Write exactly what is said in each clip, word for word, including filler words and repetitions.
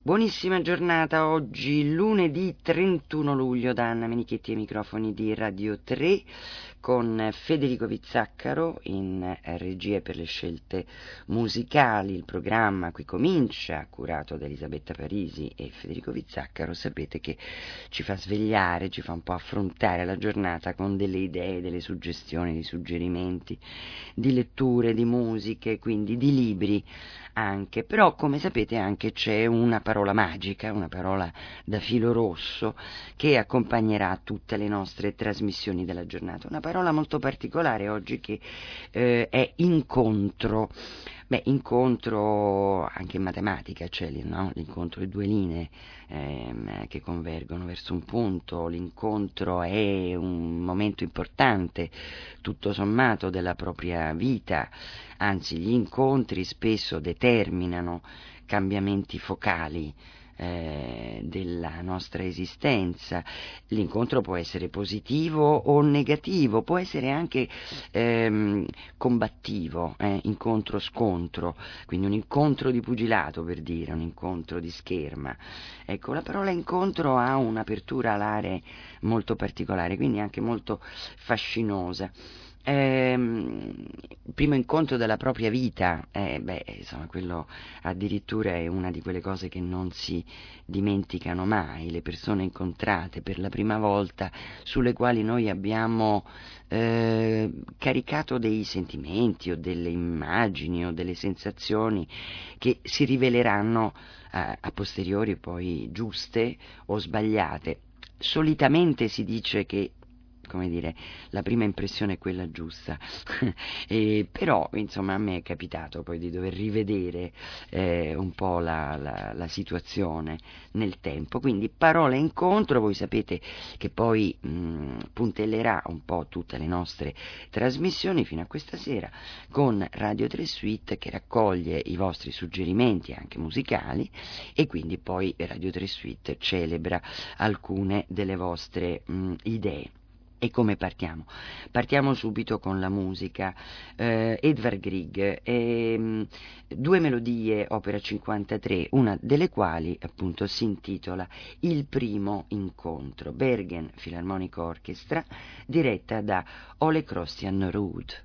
Buonissima giornata oggi, lunedì trentuno luglio, da Anna Menichetti ai microfoni di Radio tre con Federico Vizzaccaro in regia per le scelte musicali. Il programma qui comincia, curato da Elisabetta Parisi e Federico Vizzaccaro. Sapete che ci fa svegliare, ci fa un po' affrontare la giornata con delle idee, delle suggestioni, dei suggerimenti, di letture, di musiche, quindi di libri anche. Però, come sapete, anche c'è una parola magica, una parola da filo rosso che accompagnerà tutte le nostre trasmissioni della giornata, una parola molto particolare oggi che eh, è incontro. Beh, incontro anche in matematica c'è, no? L'incontro di due linee ehm, che convergono verso un punto. L'incontro è un momento importante, tutto sommato, della propria vita. Anzi, gli incontri spesso determinano cambiamenti focali eh, della nostra esistenza. L'incontro può essere positivo o negativo, può essere anche ehm, combattivo, eh, incontro-scontro, quindi un incontro di pugilato, per dire, un incontro di scherma. Ecco, la parola incontro ha un'apertura alare molto particolare, quindi anche molto fascinosa. Ehm, il primo incontro della propria vita, eh, beh, insomma, quello addirittura è una di quelle cose che non si dimenticano mai, le persone incontrate per la prima volta, sulle quali noi abbiamo eh, caricato dei sentimenti o delle immagini o delle sensazioni che si riveleranno eh, a posteriori poi giuste o sbagliate. Solitamente si dice che, come dire, la prima impressione è quella giusta, e, però insomma a me è capitato poi di dover rivedere eh, un po' la, la, la situazione nel tempo, quindi parola incontro. Voi sapete che poi mh, puntellerà un po' tutte le nostre trasmissioni fino a questa sera con Radio tre Suite, che raccoglie i vostri suggerimenti anche musicali, e quindi poi Radio tre Suite celebra alcune delle vostre mh, idee. E come partiamo? Partiamo subito con la musica. Eh, Edvard Grieg, ehm, due melodie, opera cinquantatré, una delle quali appunto si intitola Il primo incontro, Bergen Philharmonic Orchestra, diretta da Ole Christian Ruud.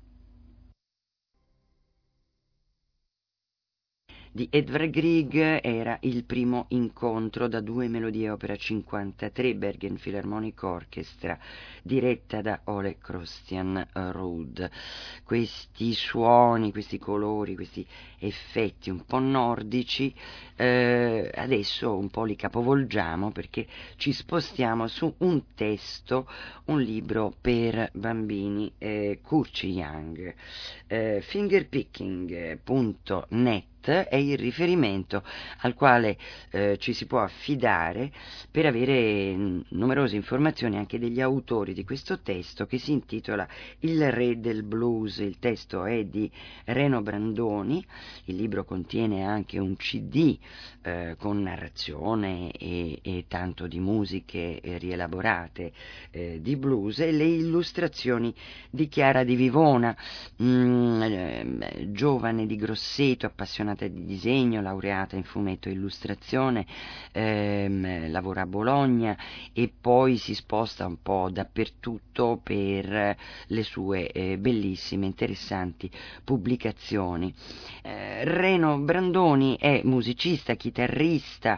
Di Edvard Grieg era Il primo incontro, da due melodie, opera cinquantatré, Bergen Philharmonic Orchestra, diretta da Ole Christian Ruud. Questi suoni, questi colori, questi effetti un po' nordici, eh, adesso un po' li capovolgiamo perché ci spostiamo su un testo, un libro per bambini, eh, Curci Young. eh, fingerpicking punto net è il riferimento al quale eh, ci si può affidare per avere n- numerose informazioni anche degli autori di questo testo, che si intitola Il re del blues. Il testo è di Reno Brandoni, il libro contiene anche un C D eh, con narrazione e, e tanto di musiche eh, rielaborate eh, di blues, e le illustrazioni di Chiara Di Vivona, mm, eh, giovane di Grosseto, appassionata di disegno, laureata in fumetto e illustrazione, ehm, lavora a Bologna e poi si sposta un po' dappertutto per le sue eh, bellissime, interessanti pubblicazioni. Eh, Reno Brandoni è musicista, chitarrista,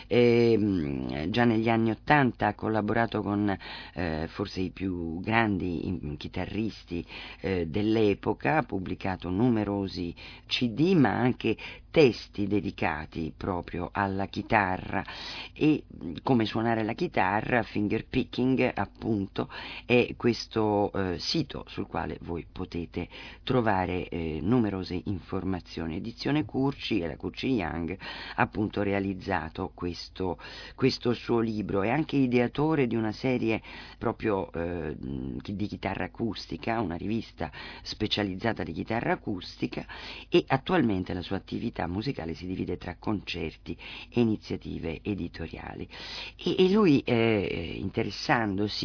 ehm, già negli anni Ottanta ha collaborato con eh, forse i più grandi chitarristi eh, dell'epoca, ha pubblicato numerosi C D ma anche testi dedicati proprio alla chitarra, e come suonare la chitarra. Fingerpicking appunto è questo eh, sito sul quale voi potete trovare eh, numerose informazioni. Edizione Curci, e la Curci Young ha appunto realizzato questo, questo suo libro. È anche ideatore di una serie proprio eh, di chitarra acustica, una rivista specializzata di chitarra acustica, e attualmente la sua attività musicale si divide tra concerti e iniziative editoriali. E, e lui, eh, interessandosi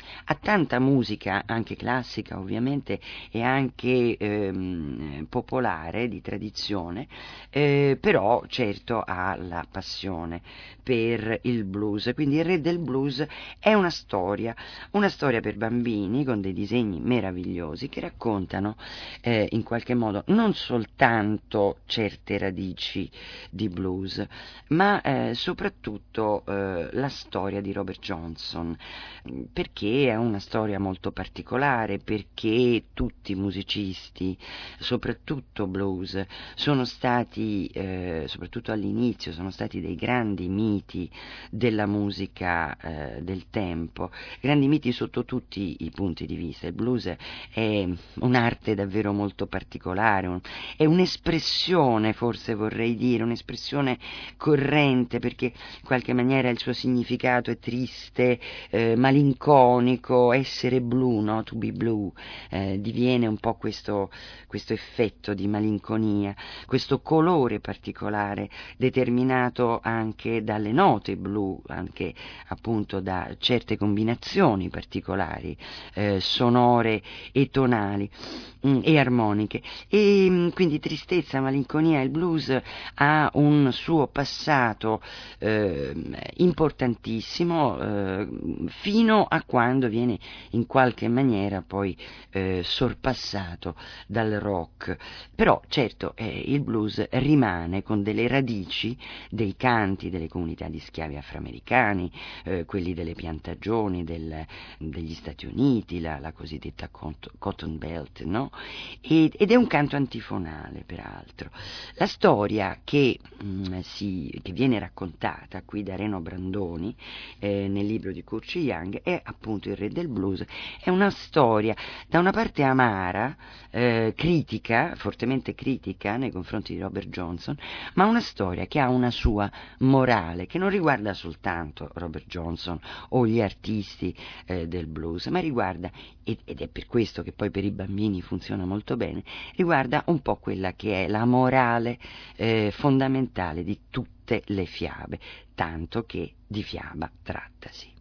a tanta musica, anche classica ovviamente, e anche ehm, popolare, di tradizione, eh, però certo ha la passione per il blues. Quindi Il Re del Blues è una storia, una storia per bambini con dei disegni meravigliosi che raccontano eh, in qualche modo non soltanto certe radici di blues, ma eh, soprattutto eh, la storia di Robert Johnson, perché è una storia molto particolare, perché tutti i musicisti, soprattutto blues, sono stati, eh, soprattutto all'inizio, sono stati dei grandi miti della musica eh, del tempo, grandi miti sotto tutti i punti di vista. Il blues è un'arte davvero molto particolare, un, è un'espressione, forse vorrei dire, un'espressione corrente, perché in qualche maniera il suo significato è triste, eh, malinconico, essere blu, no? To be blue, eh, diviene un po' questo, questo effetto di malinconia, questo colore particolare determinato anche dalle note blu, anche appunto da certe combinazioni particolari, eh, sonore e tonali mh, e armoniche. E mh, quindi tristezza, malinconia, il blues ha un suo passato eh, importantissimo eh, fino a quando viene in qualche maniera poi eh, sorpassato dal rock. Però certo eh, il blues rimane con delle radici dei canti delle comunità di schiavi afroamericani, eh, quelli delle piantagioni del, degli Stati Uniti, la, la cosiddetta Cotton Belt, no? Ed, ed è un canto antifonale, peraltro. La storia che, mh, si, che viene raccontata qui da Reno Brandoni eh, nel libro di Curci Young è appunto Il Re del Blues. È una storia da una parte amara, eh, critica, fortemente critica nei confronti di Robert Johnson, ma una storia che ha una sua morale, che non riguarda soltanto Robert Johnson o gli artisti eh, del blues, ma riguarda, ed, ed è per questo che poi per i bambini funziona molto bene, riguarda un po' quella che è la morale eh, fondamentale di tutte le fiabe, tanto che di fiaba trattasi.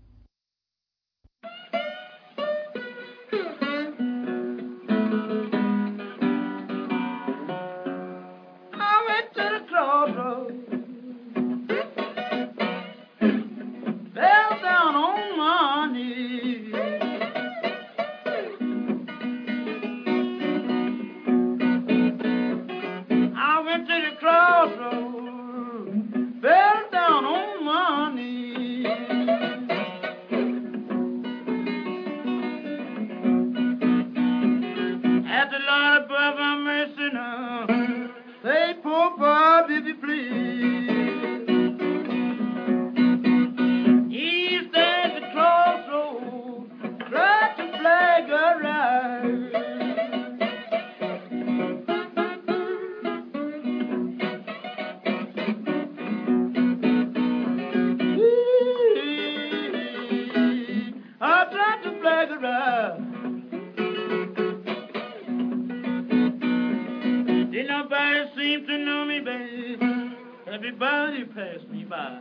Everybody pass me by.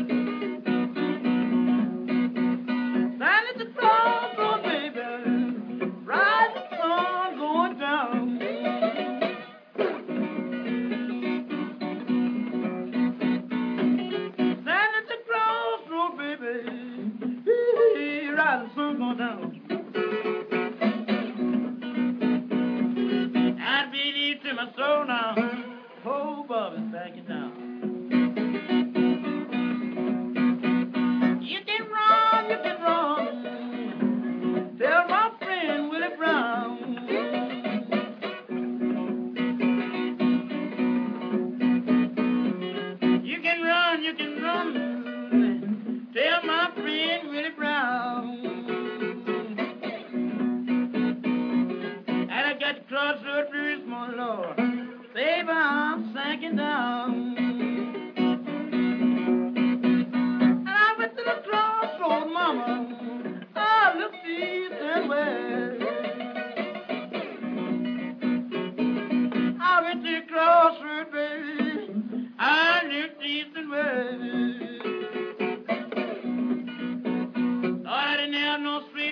Stand at the crossroad, baby, ride the sun going down. Stand at the crossroad, baby, ride the sun going down. I believe to my soul now, oh, Bobby's backing down. Crossroad blues, my Lord, baby, I'm sinking down. And I went to the crossroad, mama, I looked east and west. I went to the crossroad, baby, I looked east and west. Lord, I didn't have no street.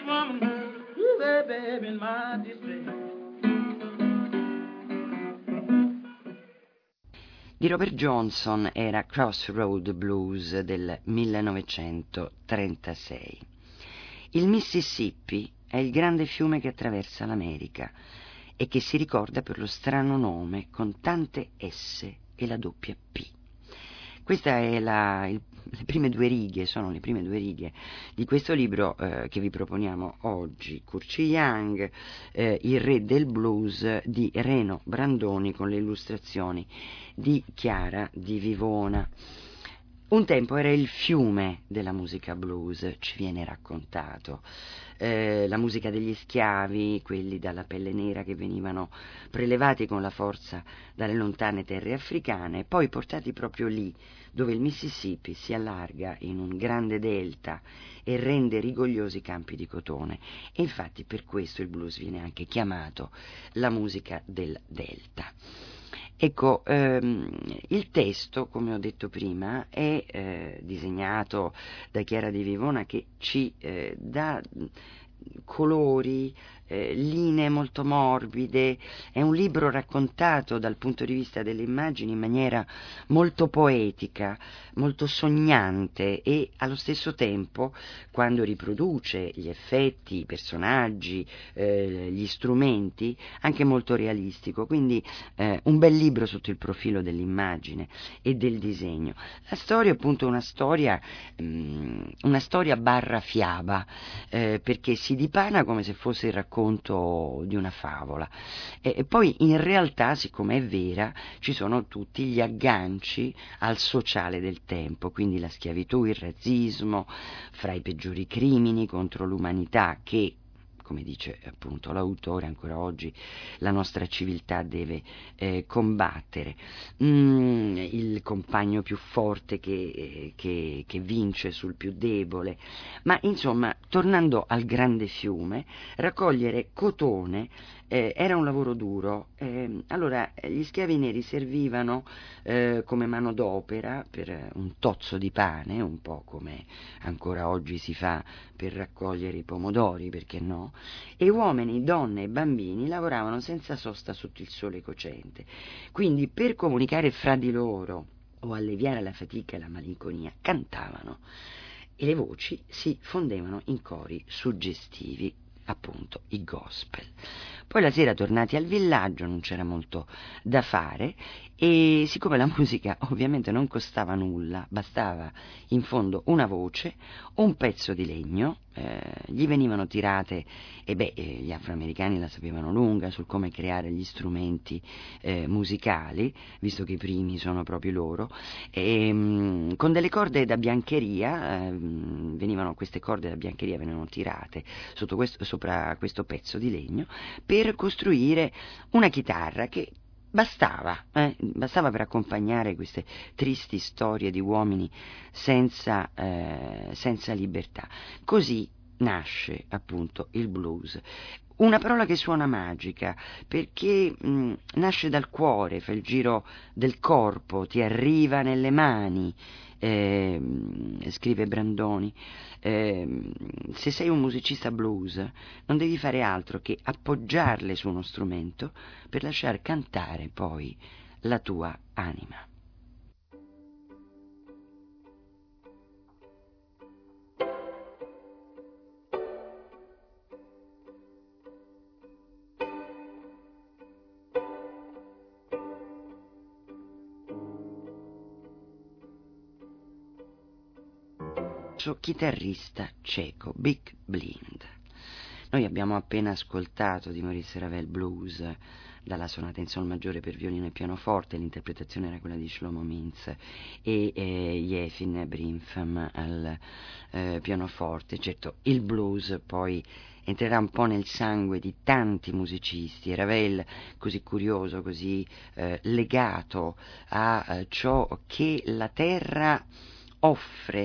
di Robert Johnson era Crossroad Blues del millenovecentotrentasei. Il Mississippi è il grande fiume che attraversa l'America e che si ricorda per lo strano nome con tante S e la doppia P. Questa è la, il, le prime due righe, sono le prime due righe di questo libro eh, che vi proponiamo oggi, Curci Young, eh, Il re del blues di Reno Brandoni, con le illustrazioni di Chiara Di Vivona. Un tempo era il fiume della musica blues, ci viene raccontato. Eh, la musica degli schiavi, quelli dalla pelle nera che venivano prelevati con la forza dalle lontane terre africane, poi portati proprio lì, dove il Mississippi si allarga in un grande delta e rende rigogliosi campi di cotone. E infatti per questo il blues viene anche chiamato la musica del delta. Ecco, ehm, il testo, come ho detto prima, è eh, disegnato da Chiara Di Vivona, che ci eh, dà colori, eh, linee molto morbide. È un libro raccontato dal punto di vista delle immagini in maniera molto poetica, molto sognante e allo stesso tempo, quando riproduce gli effetti, i personaggi, eh, gli strumenti, anche molto realistico. Quindi eh, un bel libro sotto il profilo dell'immagine e del disegno. La storia è appunto una storia, mh, una storia barra fiaba, eh, perché si dipana come se fosse il racconto di una favola e, e poi in realtà, siccome è vera, ci sono tutti gli agganci al sociale del tempo, quindi la schiavitù, il razzismo, fra i peggiori crimini contro l'umanità che, come dice appunto l'autore, ancora oggi la nostra civiltà deve eh, combattere. Mm, il compagno più forte che, che, che vince sul più debole. Ma insomma, tornando al grande fiume, raccogliere cotone eh, era un lavoro duro. Eh, allora gli schiavi neri servivano eh, come manodopera per un tozzo di pane, un po' come ancora oggi si fa per raccogliere i pomodori, perché no? E uomini, donne e bambini lavoravano senza sosta sotto il sole cocente. Quindi per comunicare fra di loro o alleviare la fatica e la malinconia cantavano e le voci si fondevano in cori suggestivi, appunto i gospel. Poi la sera, tornati al villaggio, non c'era molto da fare e siccome la musica ovviamente non costava nulla, bastava in fondo una voce, un pezzo di legno, eh, gli venivano tirate, e beh, eh, gli afroamericani la sapevano lunga sul come creare gli strumenti eh, musicali, visto che i primi sono proprio loro, e, mh, con delle corde da biancheria, eh, venivano queste corde da biancheria venivano tirate sotto questo, sopra questo pezzo di legno per costruire una chitarra che bastava, eh, bastava per accompagnare queste tristi storie di uomini senza, eh, senza libertà. Così nasce appunto il blues. Una parola che suona magica, perché mh, nasce dal cuore, fa il giro del corpo, ti arriva nelle mani, eh, scrive Brandoni. Eh, se sei un musicista blues non devi fare altro che appoggiarle su uno strumento per lasciar cantare poi la tua anima. Chitarrista cieco, Big Blind. Noi abbiamo appena ascoltato di Maurice Ravel Blues dalla sonata in sol maggiore per violino e pianoforte, l'interpretazione era quella di Shlomo Mintz e eh, Yefim Brimfam al eh, pianoforte. Certo, il blues poi entrerà un po' nel sangue di tanti musicisti, e Ravel, così curioso, così eh, legato a eh, ciò che la terra offre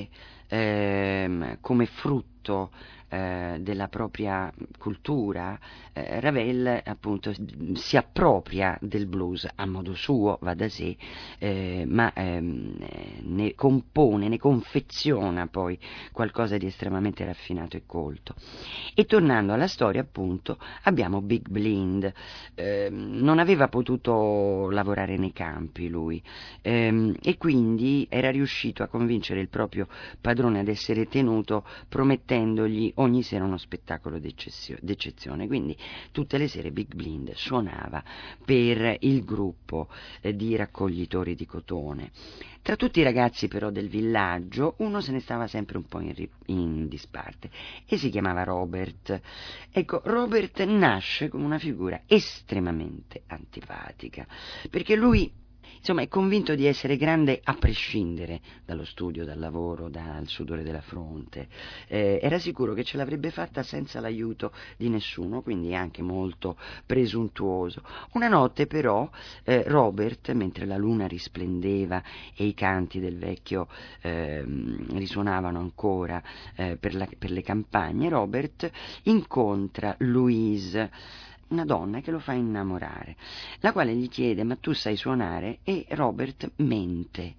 ehm, come frutto eh, della propria cultura, eh, Ravel appunto si appropria del blues a modo suo, va da sé, eh, ma ehm, ne compone, ne confeziona poi qualcosa di estremamente raffinato e colto. E tornando alla storia, appunto, abbiamo Big Blind. Eh, non aveva potuto lavorare nei campi lui, ehm, e quindi era riuscito a convincere il proprio padrone ad essere tenuto, promettendogli ogni sera uno spettacolo d'eccezione. Quindi tutte le sere Big Blind suonava per il gruppo eh, di raccoglitori di cotone. Tra tutti i ragazzi però del villaggio uno se ne stava sempre un po' in, ri- in disparte e si chiamava Robert. Ecco, Robert nasce come una figura estremamente antipatica, perché lui insomma è convinto di essere grande a prescindere dallo studio, dal lavoro, dal sudore della fronte. Eh, era sicuro che ce l'avrebbe fatta senza l'aiuto di nessuno, quindi anche molto presuntuoso. Una notte però eh, Robert, mentre la luna risplendeva e i canti del vecchio eh, risuonavano ancora eh, per, la, per le campagne, Robert incontra Louise, una donna che lo fa innamorare, la quale gli chiede: ma tu sai suonare? E Robert mente.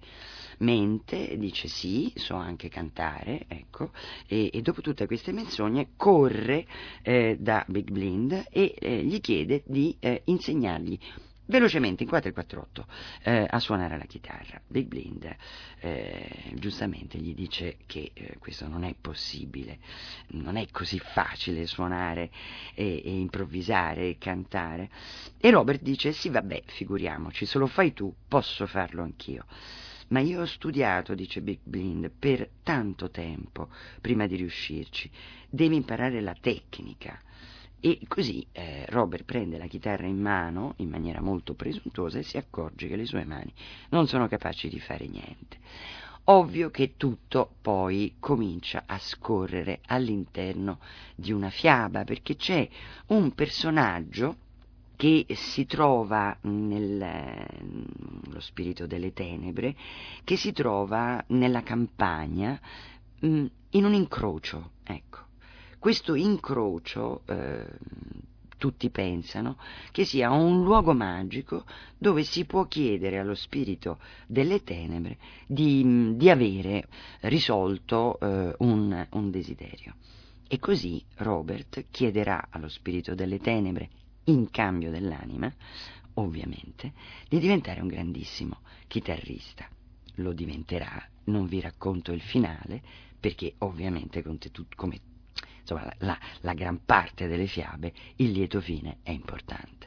Mente, dice sì, so anche cantare, ecco, e, e dopo tutte queste menzogne corre eh, da Big Blind e eh, gli chiede di eh, insegnargli velocemente in quattro e quattro otto eh, a suonare la chitarra. Big Blind eh, giustamente gli dice che eh, questo non è possibile, non è così facile suonare e, e improvvisare e cantare, e Robert dice sì, vabbè, figuriamoci, se lo fai tu posso farlo anch'io. Ma io ho studiato, dice Big Blind, per tanto tempo prima di riuscirci, devi imparare la tecnica. E così eh, Robert prende la chitarra in mano in maniera molto presuntuosa e si accorge che le sue mani non sono capaci di fare niente. Ovvio che tutto poi comincia a scorrere all'interno di una fiaba, perché c'è un personaggio che si trova nello spirito delle tenebre, che si trova nella campagna mh, in un incrocio, ecco. Questo incrocio eh, tutti pensano che sia un luogo magico dove si può chiedere allo spirito delle tenebre di, di avere risolto eh, un, un desiderio. E così Robert chiederà allo spirito delle tenebre, in cambio dell'anima, ovviamente, di diventare un grandissimo chitarrista. Lo diventerà, non vi racconto il finale, perché ovviamente come insomma la, la, la gran parte delle fiabe il lieto fine è importante.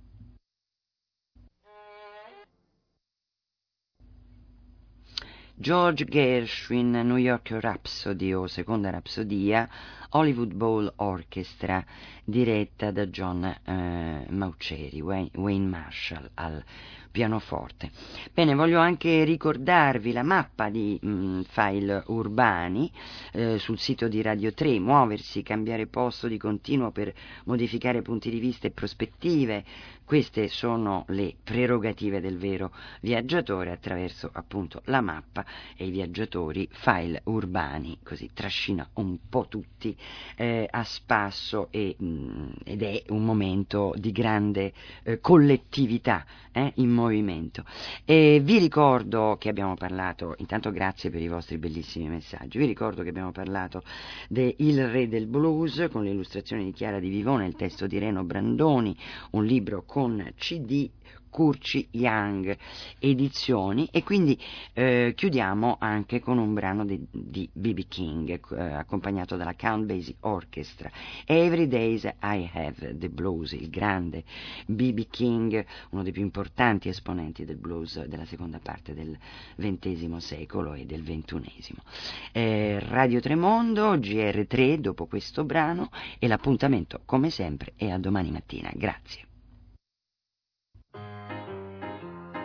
George Gershwin, New York Rhapsody o Seconda Rapsodia, Hollywood Bowl Orchestra, diretta da John eh, Mauceri, Wayne, Wayne Marshall al pianoforte. Bene, voglio anche ricordarvi la mappa di mh, file urbani eh, sul sito di Radio tre, muoversi, cambiare posto di continuo per modificare punti di vista e prospettive. Queste sono le prerogative del vero viaggiatore attraverso appunto la mappa, e i viaggiatori file urbani, così trascina un po' tutti eh, a spasso e, mh, ed è un momento di grande eh, collettività eh, in movimento. E vi ricordo che abbiamo parlato, intanto grazie per i vostri bellissimi messaggi, vi ricordo che abbiamo parlato de Il Re del Blues con le illustrazioni di Chiara Di Vivone, il testo di Reno Brandoni, un libro con C D Curci Young Edizioni, e quindi eh, chiudiamo anche con un brano di, di B B King eh, accompagnato dalla Count Basie Orchestra, Every Days I Have the Blues, il grande B B King, uno dei più importanti esponenti del blues della seconda parte del ventesimo secolo e del ventunesimo. Eh, Radio Tremondo, G R tre dopo questo brano, e l'appuntamento come sempre è a domani mattina. Grazie.